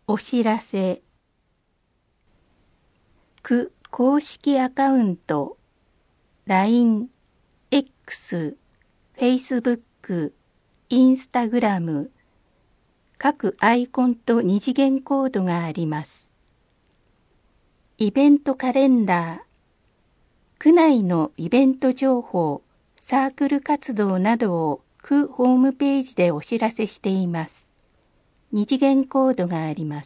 お知らせ。区公式アカウント、LINE、X、Facebook、Instagram、各アイコンと二次元コードがあります。イベントカレンダー、区内のイベント情報、サークル活動などを区ホームページでお知らせしています。二次元コードがあります。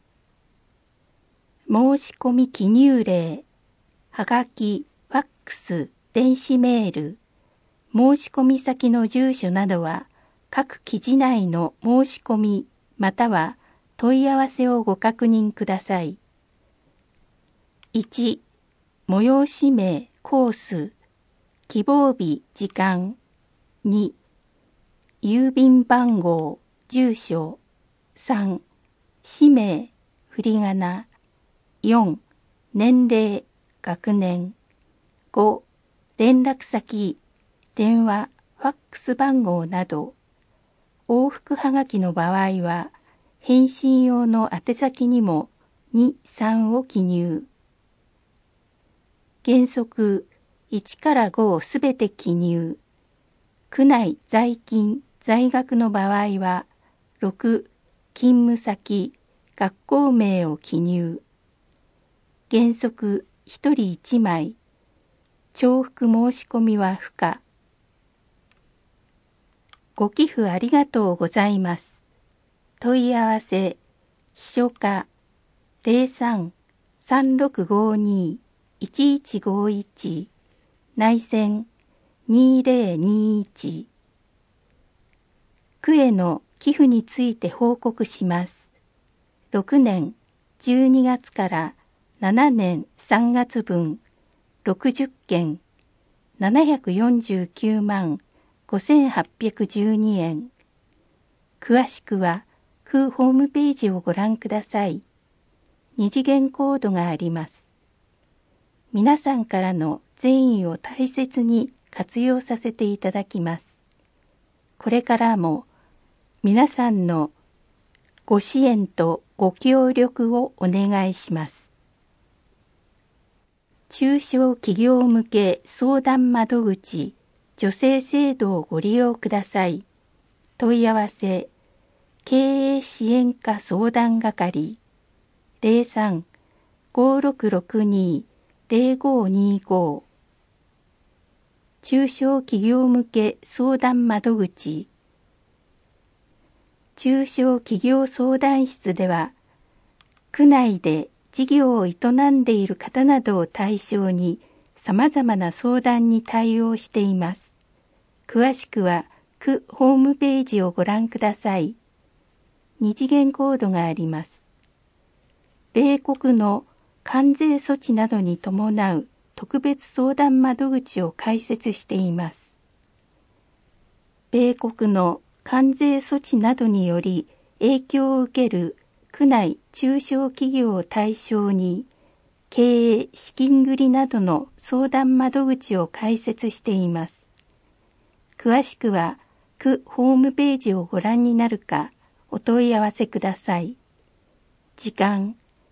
申し込み記入例、はがき、ファックス、電子メール、申し込み先の住所などは各記事内の申し込みまたは問い合わせをご確認ください。1、催し名、コース、希望日、時間。2、郵便番号、住所。3、氏名、振り仮名。4、年齢、学年。5、連絡先、電話、ファックス番号など。往復はがきの場合は、返信用の宛先にも2、3を記入。原則、1から5をすべて記入。区内在勤、在学の場合は、6、勤務先、学校名を記入。原則、1人1枚。重複申し込みは不可。ご寄付ありがとうございます。問い合わせ、秘書課 03-3652-1151 内線2021区への寄付について報告します。6年12月から7年3月分60件749万5812円。詳しくは区ホームページをご覧ください。二次元コードがあります。皆さんからの善意を大切に活用させていただきます。これからも皆さんのご支援とご協力をお願いします。中小企業向け相談窓口女性制度をご利用ください。問い合わせ、経営支援課相談係03-5662-0525中小企業向け相談窓口中小企業相談室では、区内で事業を営んでいる方などを対象に様々な相談に対応しています。詳しくは区ホームページをご覧ください。二次元コードがあります。米国の関税措置などに伴う特別相談窓口を開設しています。米国の関税措置などにより影響を受ける区内中小企業を対象に経営資金繰りなどの相談窓口を開設しています。詳しくは区ホームページをご覧になるかお問い合わせください。時間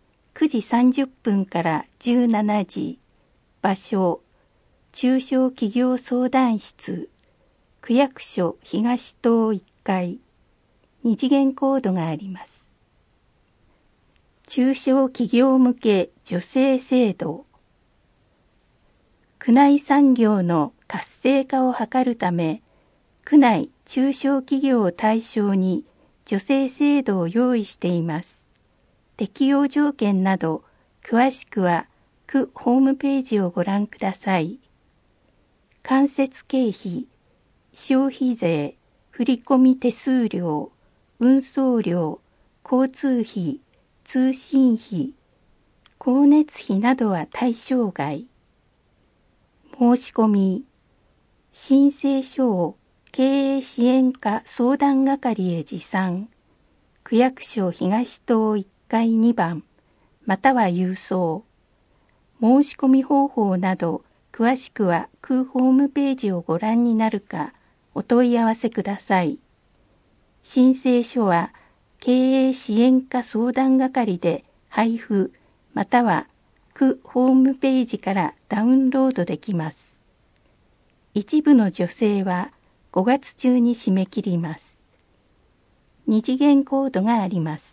9時30分から17時。場所中小企業相談室区役所東棟1階。二次元コードがあります。中小企業向け女性制度区内産業の活性化を図るため、区内中小企業を対象に女性制度を用意しています。適用条件など、詳しくは区ホームページをご覧ください。間接経費、消費税、振込手数料、運送料、交通費、通信費、光熱費などは対象外。申し込み、申請書を経営支援課相談係へ持参、区役所東棟1階2番、または郵送。申し込み方法など、詳しくは区ホームページをご覧になるか、お問い合わせください。申請書は、 経営支援課相談係で配布または区ホームページからダウンロードできます。一部の助成は5月中に締め切ります。2次元コードがあります。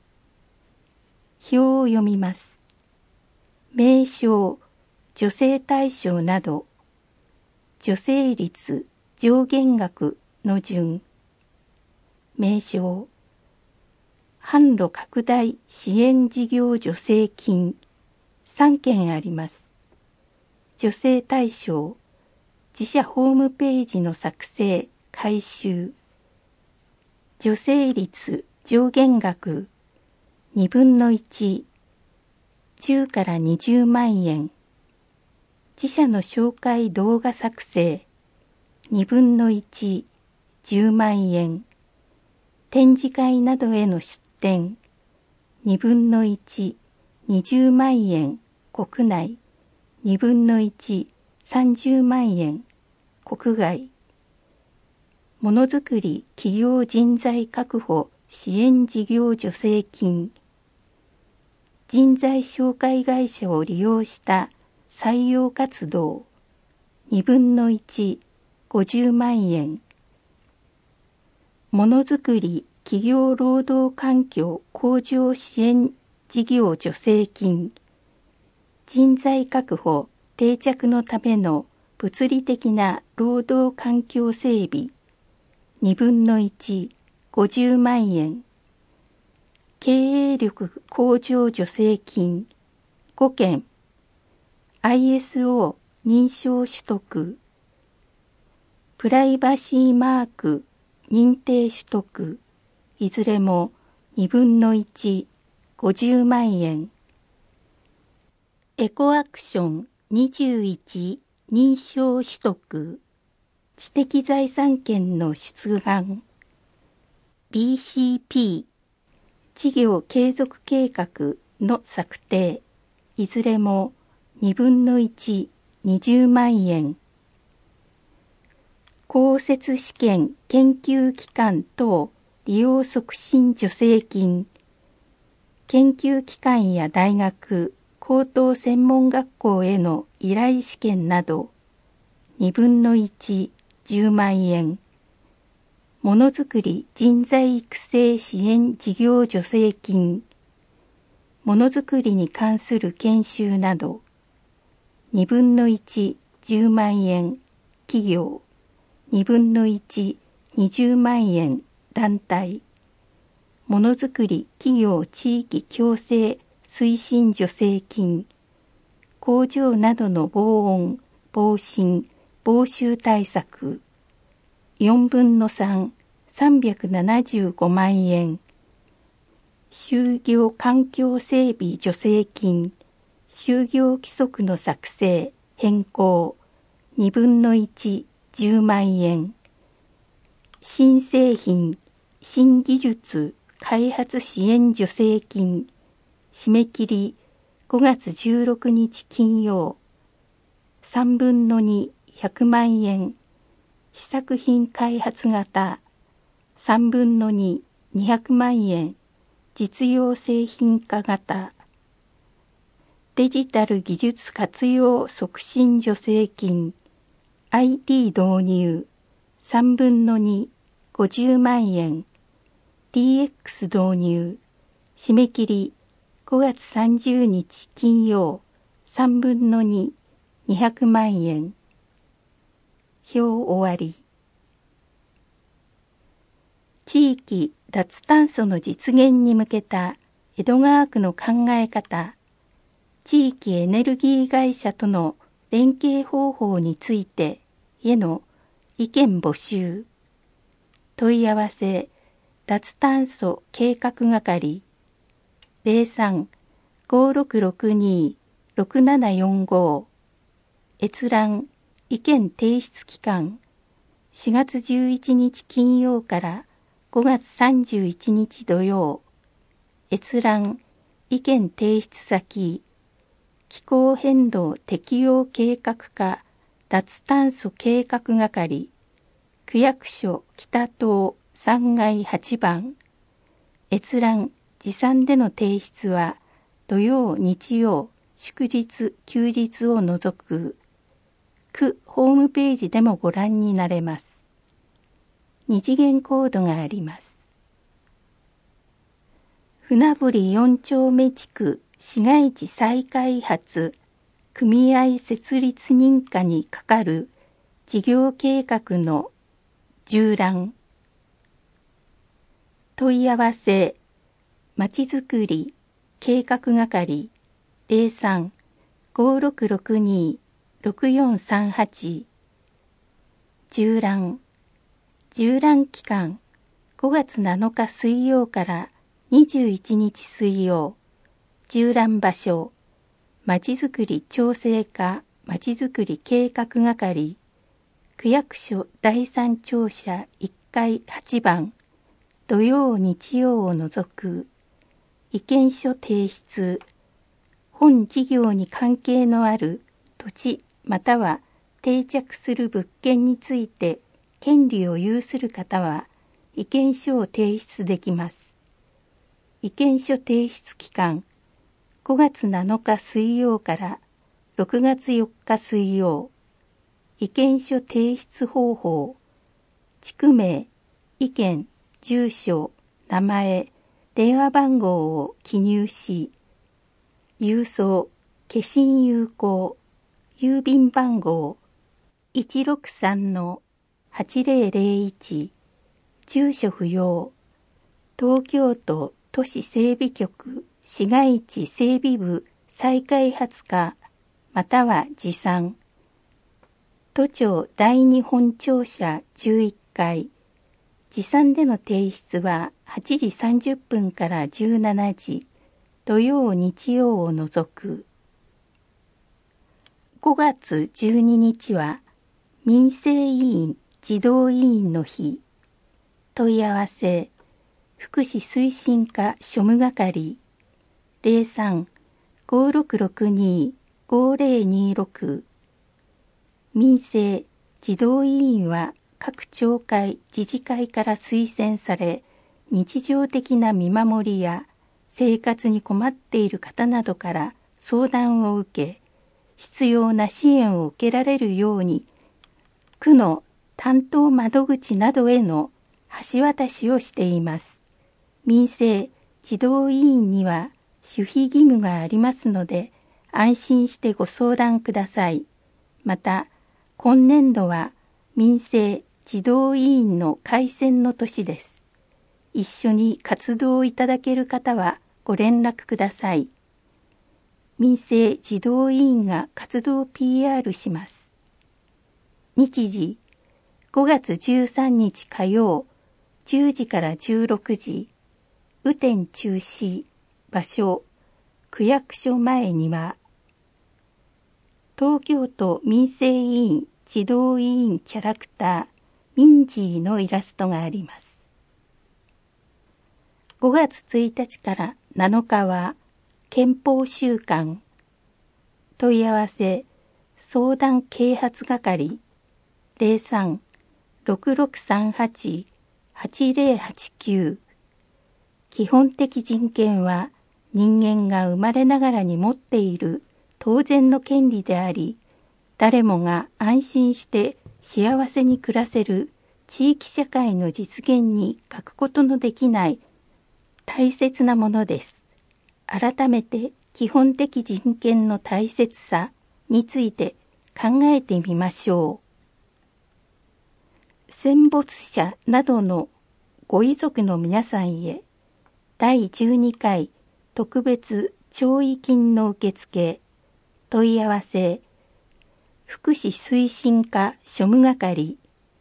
表を読みます。名称、助成対象など、助成率、上限額の順。名称、販路拡大支援事業助成金、3件あります。助成対象、自社ホームページの作成、改修。助成率、上限額、2分の1、10から20万円。自社の紹介動画作成、2分の1、10万円。展示会などへの出展、2分の1、20万円、国内、2分の1、30万円、国外。ものづくり企業人材確保支援事業助成金。人材紹介会社を利用した採用活動、2分の1、50万円。ものづくり企業労働環境向上支援事業助成金。人材確保定着のための物理的な労働環境整備、2分の1、50万円。経営力向上助成金、5件。ISO 認証取得。プライバシーマーク認定取得。いずれも2分の1、50万円。エコアクション21認証取得。知的財産権の出願。BCP 事業継続計画の策定。いずれも2分の1、20万円。公設試験研究機関等利用促進助成金。研究機関や大学、高等専門学校への依頼試験など、2分の1、10万円。ものづくり人材育成支援事業助成金。ものづくりに関する研修など、2分の1、10万円。企業、2分の1、20万円。団体。ものづくり企業地域共生推進助成金。工場などの防音、防振、防臭対策。4分の3、375万円。就業環境整備助成金。就業規則の作成、変更。2分の1、10万円。新製品、新技術開発支援助成金。締め切り5月16日金曜。3分の2、100万円。試作品開発型。3分の2、200万円。実用製品化型。デジタル技術活用促進助成金。IT 導入。3分の2、50万円。DX 導入。締め切り5月30日金曜。3分の2、200万円。表終わり。地域脱炭素の実現に向けた江戸川区の考え方、地域エネルギー会社との連携方法についてへの意見募集。問い合わせ、脱炭素計画係 03-5662-6745 閲覧意見提出期間4月11日金曜から5月31日土曜。閲覧意見提出先気候変動適応計画課脱炭素計画係区役所北棟3階8番閲覧・持参での提出は土曜・日曜、祝日・休日を除く区ホームページでもご覧になれます。2次元コードがあります。船堀4丁目地区市街地再開発組合設立認可にかかる事業計画の縦覧。問い合わせまちづくり計画係 03-5662-6438 縦覧期間5月7日水曜から21日水曜。縦覧場所まちづくり調整課まちづくり計画係区役所第3庁舎1階8番土曜日曜を除く意見書提出本事業に関係のある土地または定着する物件について権利を有する方は意見書を提出できます。意見書提出期間5月7日水曜から6月4日水曜。意見書提出方法地区名、意見、住所、名前、電話番号を記入し郵送、消印有効、郵便番号 163-8001 住所不要東京都都市整備局市街地整備部再開発課または持参都庁第二本庁舎11階持参での提出は8時30分から17時土曜日曜を除く5月12日は民生委員児童委員の日問い合わせ福祉推進課庶務係 03-5662-5026 民生児童委員は各町会自治会から推薦され日常的な見守りや生活に困っている方などから相談を受け必要な支援を受けられるように区の担当窓口などへの橋渡しをしています。民生児童委員には守秘義務がありますので安心してご相談ください。また今年度は民生児童委員の改選の年です。一緒に活動いただける方はご連絡ください。民生児童委員が活動 PR します。日時5月13日火曜10時から16時雨天中止場所区役所前には東京都民生委員児童委員キャラクターミンジーのイラストがあります。5月1日から7日は憲法週間問い合わせ相談啓発係 03-6638-8089 基本的人権は人間が生まれながらに持っている当然の権利であり誰もが安心して幸せに暮らせる地域社会の実現に欠くことのできない大切なものです。改めて基本的人権の大切さについて考えてみましょう。戦没者などのご遺族の皆さんへ第12回特別弔慰金の受付問い合わせ福祉推進課庶務係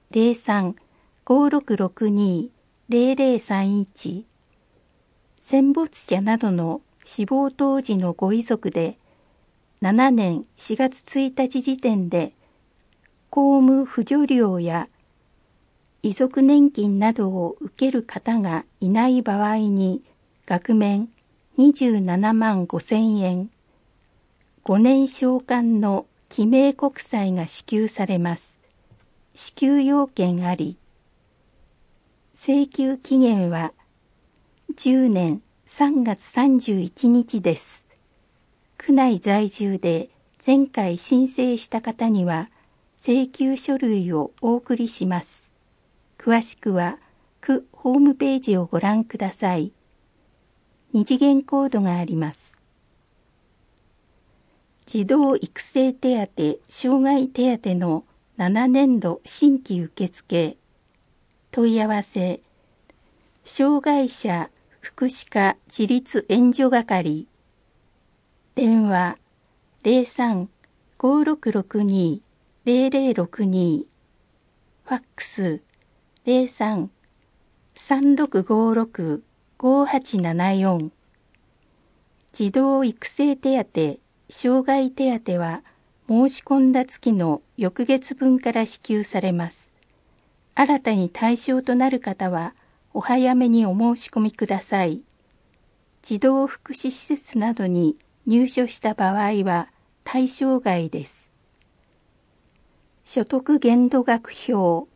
03-5662-0031 戦没者などの死亡当時のご遺族で7年4月1日時点で公務扶助料や遺族年金などを受ける方がいない場合に額面27万5,000円5年償還の記名国債が支給されます。支給要件あり請求期限は 2010年3月31日です。区内在住で前回申請した方には請求書類をお送りします。詳しくは区ホームページをご覧ください。2次元コードがあります。児童育成手当・障害手当の7年度新規受付。問い合わせ、障害者福祉課自立援助係。電話03-5662-0062。ファックス03-3656-5874。児童育成手当・障害手当は申し込んだ月の翌月分から支給されます。新たに対象となる方はお早めにお申し込みください。児童福祉施設などに入所した場合は対象外です。所得限度額表。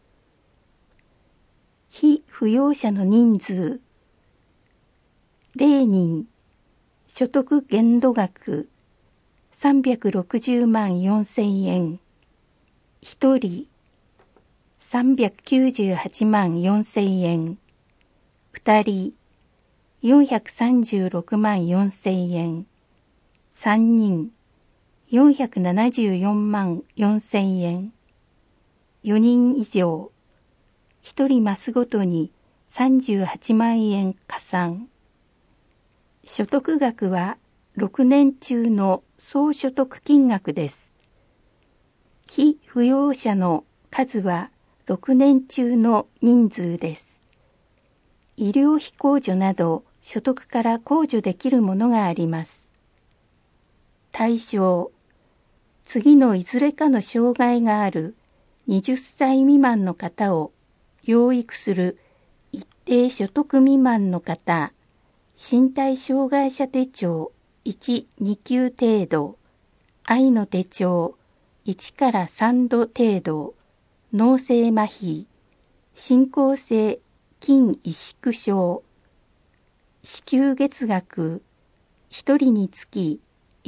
被扶養者の人数。0人。所得限度額。360万4000円。1人。398万4000円。2人。436万4000円。3人。474万4000円。4人以上。1人マスごとに38万円加算。所得額は6年中の総所得金額です。被扶養者の数は6年中の人数です。医療費控除など所得から控除できるものがあります。対象、次のいずれかの障害がある20歳未満の方を養育する一定所得未満の方、身体障害者手帳1、2級程度、愛の手帳1から3度程度、脳性麻痺、進行性筋萎縮症、支給月額、1人につき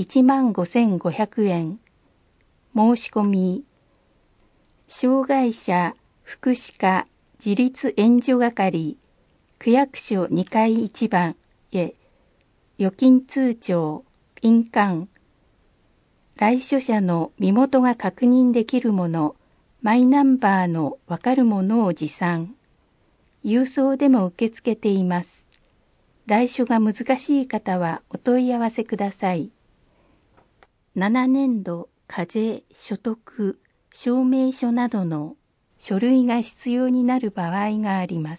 15,500円、申し込み、障害者福祉課自立援助係、区役所2階1番へ、預金通帳、印鑑、来所者の身元が確認できるもの、マイナンバーのわかるものを持参。郵送でも受け付けています。来所が難しい方はお問い合わせください。7年度課税所得証明書などの書類が必要になる場合があります。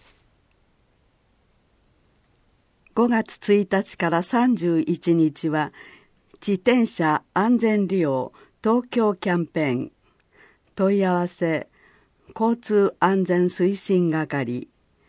5月1日から31日は自転車安全利用東京キャンペーン。問い合わせ交通安全推進係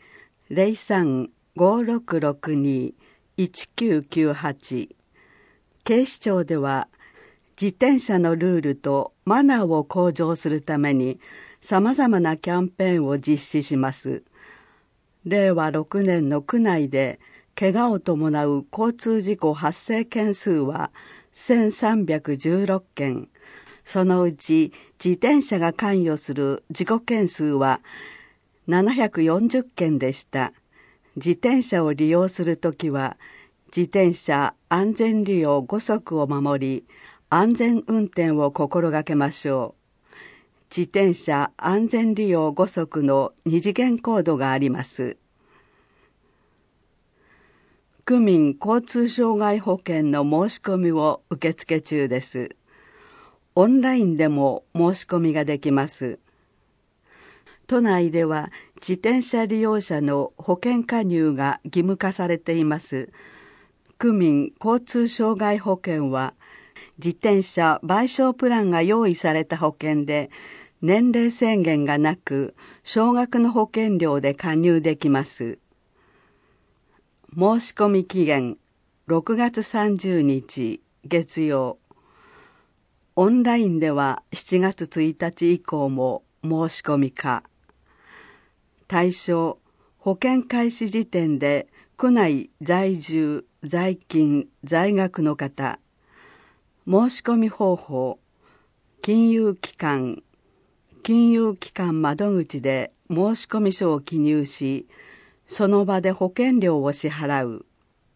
03-5662-1998。 警視庁では自転車のルールとマナーを向上するためにさまざまなキャンペーンを実施します。令和6年の区内で怪我を伴う交通事故発生件数は1316件、そのうち自転車が関与する事故件数は740件でした。自転車を利用するときは自転車安全利用5則を守り、安全運転を心がけましょう。自転車安全利用5則の2次元コードがあります。区民交通障害保険の申し込みを受付中です。オンラインでも申し込みができます。都内では自転車利用者の保険加入が義務化されています。区民交通障害保険は自転車賠償プランが用意された保険で、年齢制限がなく少額の保険料で加入できます。申し込み期限6月30日月曜。オンラインでは7月1日以降も申し込み可。対象、保険開始時点で区内在住、在勤、在学の方、申し込み方法、金融機関窓口で申し込み書を記入し、その場で保険料を支払う。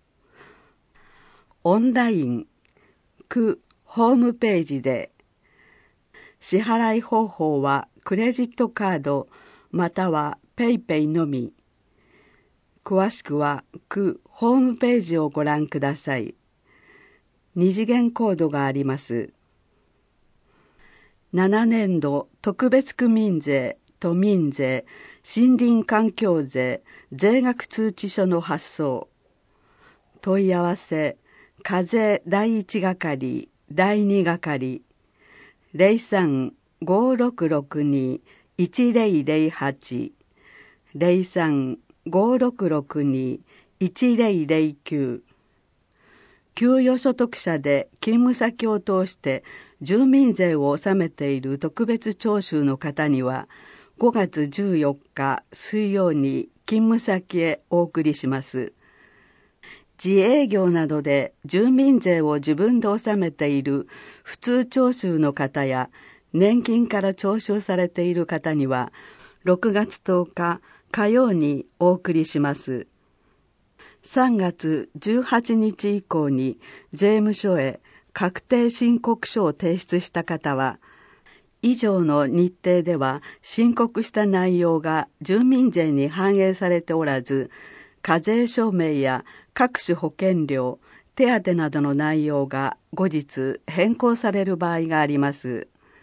オンライン、区ホームページで。支払い方法はクレジットカードまたはペイペイのみ。詳しくは区ホームページをご覧ください。二次元コードがあります。7年度特別区民税、都民税、森林環境税、税額通知書の発送。問い合わせ、課税第1係、第2係、03-5662-1008、03-5662-1009。給与所得者で勤務先を通して住民税を納めている特別徴収の方には5月14日水曜に勤務先へお送りします。自営業などで住民税を自分で納めている普通徴収の方や年金から徴収されている方には6月10日火曜にお送りします。3月18日以降に税務署へ確定申告書を提出した方は、以上の日程では申告した内容が住民税に反映されておらず、課税証明や各種保険料、手当などの内容が後日変更される場合があります。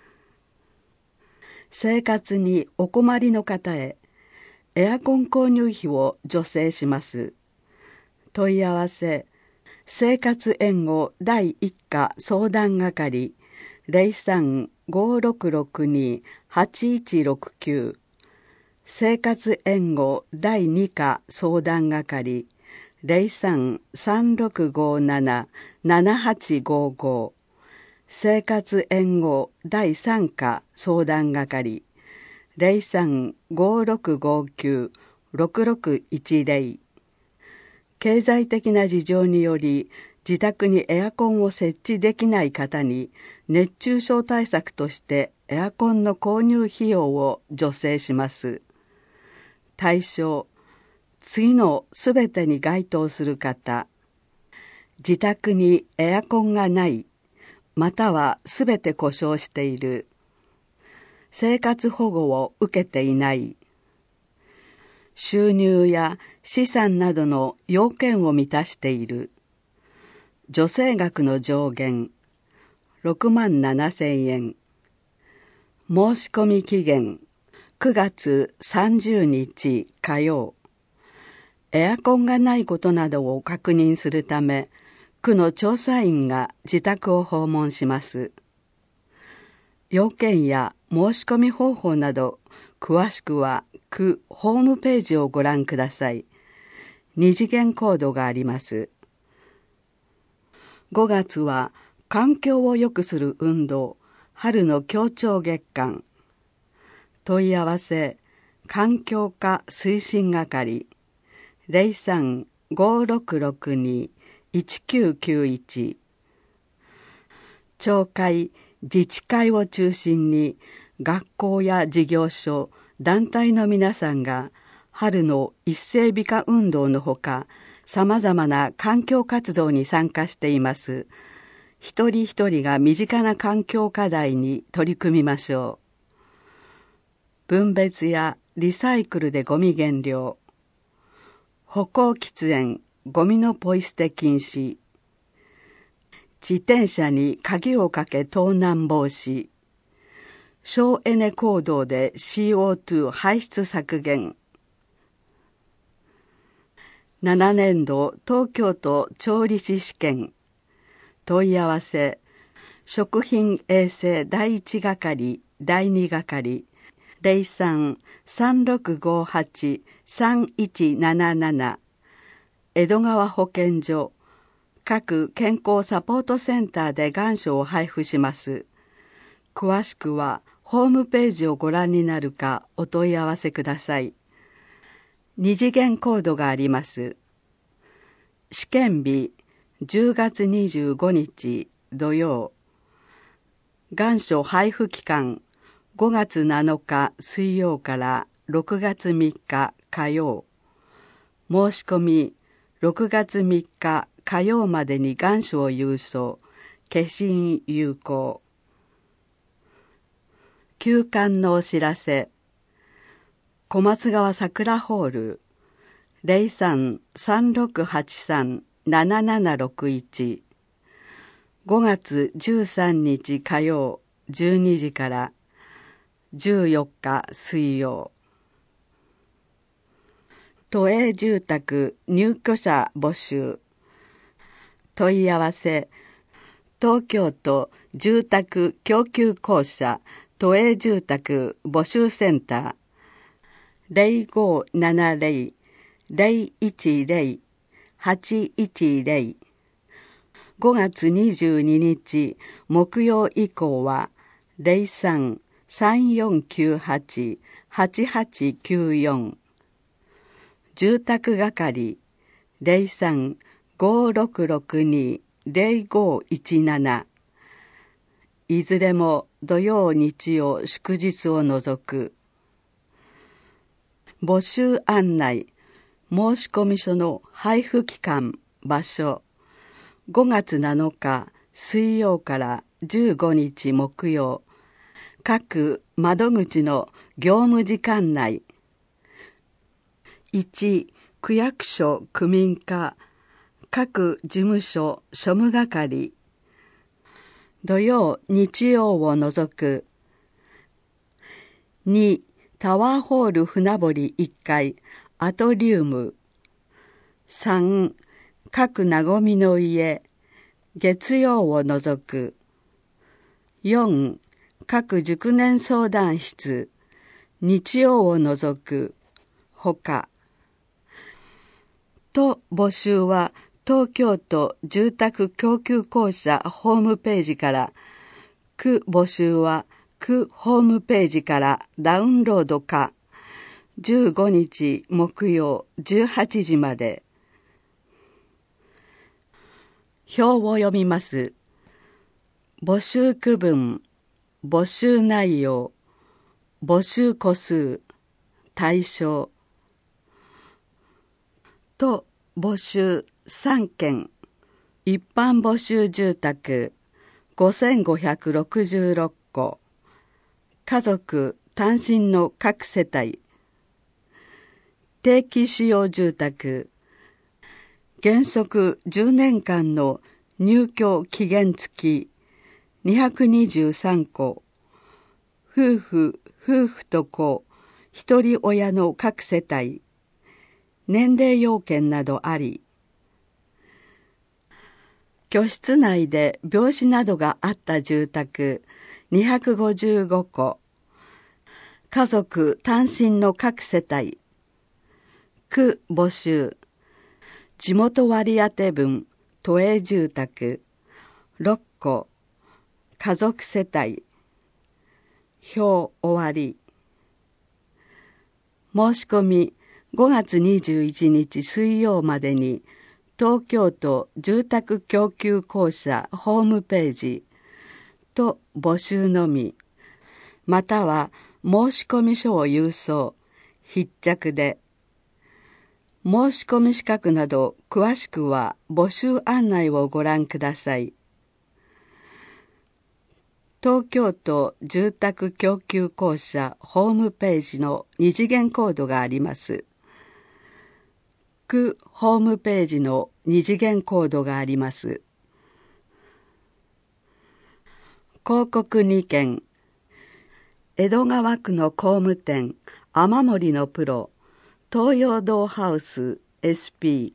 生活にお困りの方へ、エアコン購入費を助成します。問い合わせ、生活援護第1課相談係、03-5662-8169、生活援護第2課相談係、03-3657-7855、生活援護第3課相談係、03-5659-6610。経済的な事情により自宅にエアコンを設置できない方に熱中症対策としてエアコンの購入費用を助成します。対象、次のすべてに該当する方、自宅にエアコンがない、またはすべて故障している、生活保護を受けていない、収入や資産などの要件を満たしている、助成額の上限67,000円、申し込み期限9月30日火曜。エアコンがないことなどを確認するため、区の調査員が自宅を訪問します。要件や申し込み方法など詳しくは区ホームページをご覧ください。二次元コードがあります。5月は環境を良くする運動、春の協調月間。問い合わせ、環境課推進係、03-5662-1991。町会、自治会を中心に学校や事業所、団体の皆さんが春の一斉美化運動のほか、さまざまな環境活動に参加しています。一人一人が身近な環境課題に取り組みましょう。分別やリサイクルでゴミ減量、歩行喫煙、ゴミのポイ捨て禁止、自転車に鍵をかけ盗難防止、省エネ行動で CO2 排出削減。7年度東京都調理師試験。問い合わせ、食品衛生第1係、第2係、03-3658-3177、江戸川保健所、各健康サポートセンターで願書を配布します。詳しくはホームページをご覧になるかお問い合わせください。二次元コードがあります。 試験日10月25日土曜。願書配布期間5月7日水曜から6月3日火曜。申し込み6月3日火曜までに願書を郵送。消印有効。休刊のお知らせ。小松川桜ホール 03-3683-7761 5月13日火曜12時から14日水曜。都営住宅入居者募集。問い合わせ。東京都住宅供給公社都営住宅募集センター 0570-010-810 5月22日木曜以降は 03-3498-8894 住宅係 03-5662-0517 いずれも土曜日曜祝日を除く。募集案内。申込書の配布期間場所5月7日水曜から15日木曜。各窓口の業務時間内。1、区役所区民課各事務所庶務係土曜日曜を除く。2、タワーホール船堀1階アトリウム。3、各なごみの家月曜を除く。4、各熟年相談室日曜を除くほか。と募集は東京都住宅供給公社ホームページから、区募集は区ホームページからダウンロードか、15日木曜18時まで。表を読みます。募集区分、募集内容、募集個数、対象。と募集3件。一般募集住宅5566戸。家族単身の各世帯。定期使用住宅。原則10年間の入居期限付き223戸。夫婦と子、一人親の各世帯。年齢要件などあり。居室内で病死などがあった住宅255戸。家族単身の各世帯。区募集。地元割当分都営住宅6戸。家族世帯。表終わり。申し込み5月21日水曜までに東京都住宅供給公社ホームページと募集のみ、または申込書を郵送、必着で。申込資格など詳しくは募集案内をご覧ください。東京都住宅供給公社ホームページの二次元コードがあります。区ホームページの二次元コードがあります。広告2件。江戸川区の工務店雨漏りのプロ東洋堂ハウス SP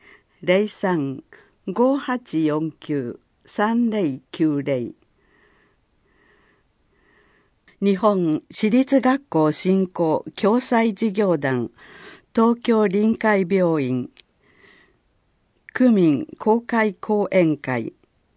03-5849-3090。日本私立学校振興共済事業団東京臨海病院区民公開講演会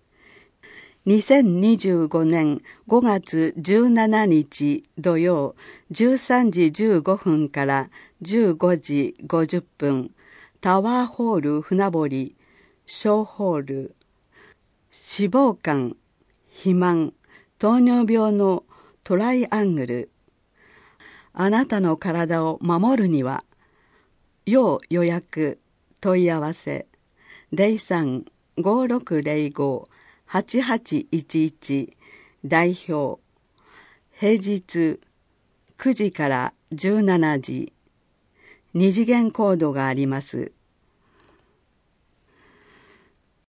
2025年5月17日土曜13時15分から15時50分タワーホール船堀小ホール、脂肪肝、肥満、糖尿病のトライアングル。あなたの体を守るには、要予約問い合わせ 03-5605-8811 代表、平日9時から17時、2次元コードがあります。